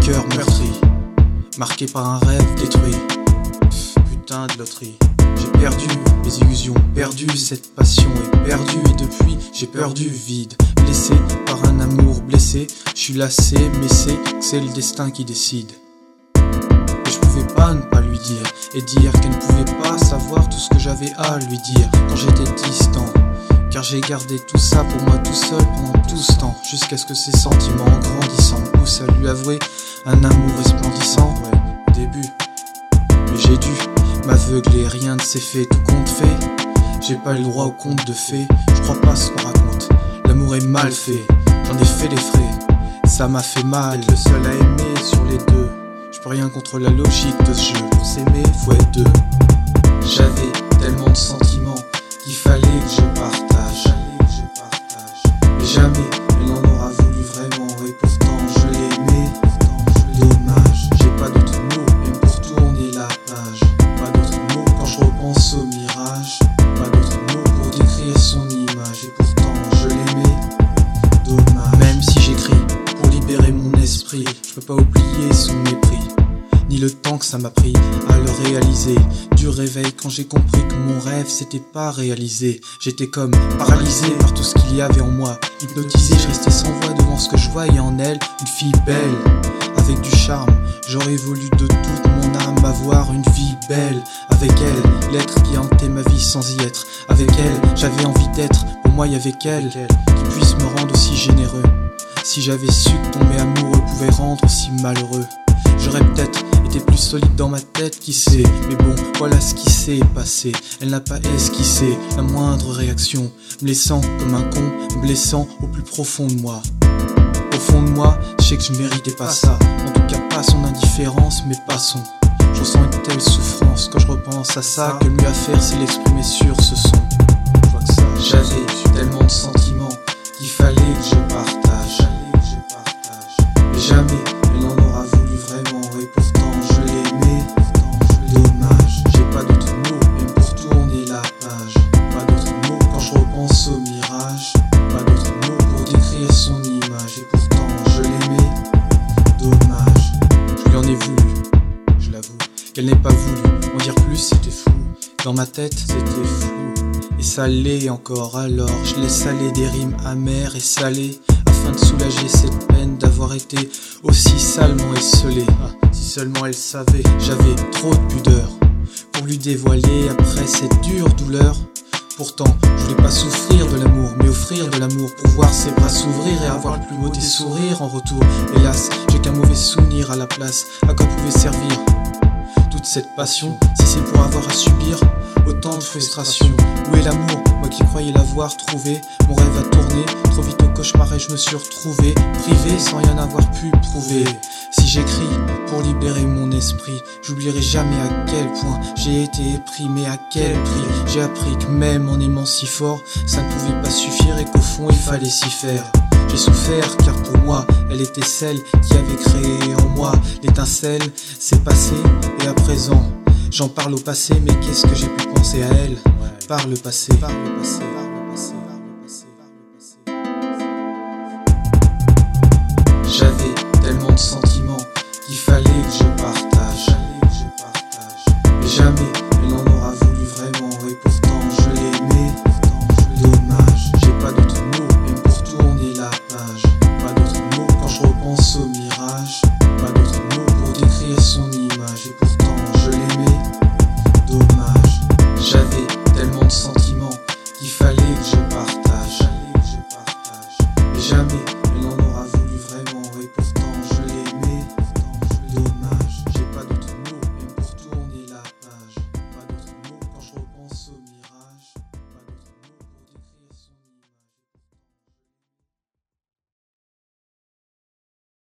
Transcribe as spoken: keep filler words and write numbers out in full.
cœur meurtri, marqué par un rêve détruit. Pff, putain de loterie. J'ai perdu mes illusions, perdu cette passion et perdu et depuis j'ai peur du vide. Blessé par un amour blessé, je suis lassé mais c'est que c'est le destin qui décide. Et je pouvais pas ne pas lui dire et dire qu'elle ne pouvait pas savoir tout ce que j'avais à lui dire quand j'étais distant. Car j'ai gardé tout ça pour moi tout seul pendant tout ce temps, jusqu'à ce que ces sentiments grandissants me poussent à lui avouer un amour resplendissant. Ouais, au début, mais j'ai dû m'aveugler, rien ne s'est fait, tout compte fait. J'ai pas le droit au conte de fées, je crois pas ce qu'on raconte. L'amour est mal fait, j'en ai fait les frais. Ça m'a fait mal, être le seul à aimer sur les deux. Je peux rien contre la logique de ce jeu, pour s'aimer faut être deux. J'avais tellement de sentiments qu'il fallait que je partage. Mais jamais elle en aura voulu vraiment et pourtant je l'ai aimé. Dommage, j'ai pas d'autres mots même pour tourner la page. Pas d'autres mots quand je repense au mirage. Pas d'autres mots pour décrire son image et pourtant je l'aimais. Dommage. Même si j'écris pour libérer mon esprit, je peux pas oublier son mépris, ni le temps que ça m'a pris à le réaliser. Du réveil quand j'ai compris que mon rêve s'était pas réalisé. J'étais comme paralysé par tout ce qu'il y avait en moi. Hypnotisé, je restais sans voix devant ce que je voyais en elle. Une fille belle, avec du charme. J'aurais voulu de toute mon âme avoir une vie belle. Avec elle, l'être qui hantait ma vie sans y être. Avec elle, j'avais envie d'être. Pour moi, y avait qu'elle qui puisse me rendre aussi généreux. Si j'avais su que tomber amoureux pouvait rendre aussi malheureux, j'aurais peut-être été plus solide dans ma tête, qui sait. Mais bon, voilà ce qui s'est passé. Elle n'a pas esquissé la moindre réaction, me laissant comme un con, blessant au plus profond de moi. Au fond de moi, je sais que je méritais pas ça. En tout cas pas son indifférence, mais passons. Je ressens une telle souffrance quand je repense à ça, que le mieux à faire c'est l'exprimer sur ce son. Je vois que ça, j'avais tellement de sentiments qu'il fallait que je partage. Mais jamais elle en aura voulu vraiment et pourtant je l'aimais. Dommage, j'ai pas d'autres mots même pour tourner la page. Pas d'autres mots quand je repense au mirage. Pas d'autres mots pour décrire son image et pourtant je l'aimais. Dommage, je lui en ai voulu, je l'avoue, qu'elle n'ait pas voulu en dire plus, c'était fou. Dans ma tête c'était flou et ça l'est encore, alors je laisse aller des rimes amères et salées afin de soulager cette peine d'avoir été aussi salement esselé. Ah, si seulement elle savait, j'avais trop de pudeur pour lui dévoiler après cette dure douleur. Pourtant, je voulais pas souffrir de l'amour, mais offrir de l'amour pour voir ses bras s'ouvrir et avoir le plus beau des sourires en retour. Hélas, j'ai qu'un mauvais souvenir à la place. À quoi pouvait servir toute cette passion si c'est pour avoir à subir autant de frustration? Où est l'amour, moi qui croyais l'avoir trouvé? Mon rêve a tourné trop vite au cauchemar et je me suis retrouvé privé sans rien avoir pu prouver. Si j'écris pour libérer mon esprit, j'oublierai jamais à quel point j'ai été épris, mais à quel prix. J'ai appris que même en aimant si fort, ça ne pouvait pas suffire et qu'au fond il fallait s'y faire. J'ai souffert car pour moi, elle était celle qui avait créé en moi l'étincelle. C'est passé et à présent, j'en parle au passé, mais qu'est-ce que j'ai pu penser à elle par le passé, par le passé.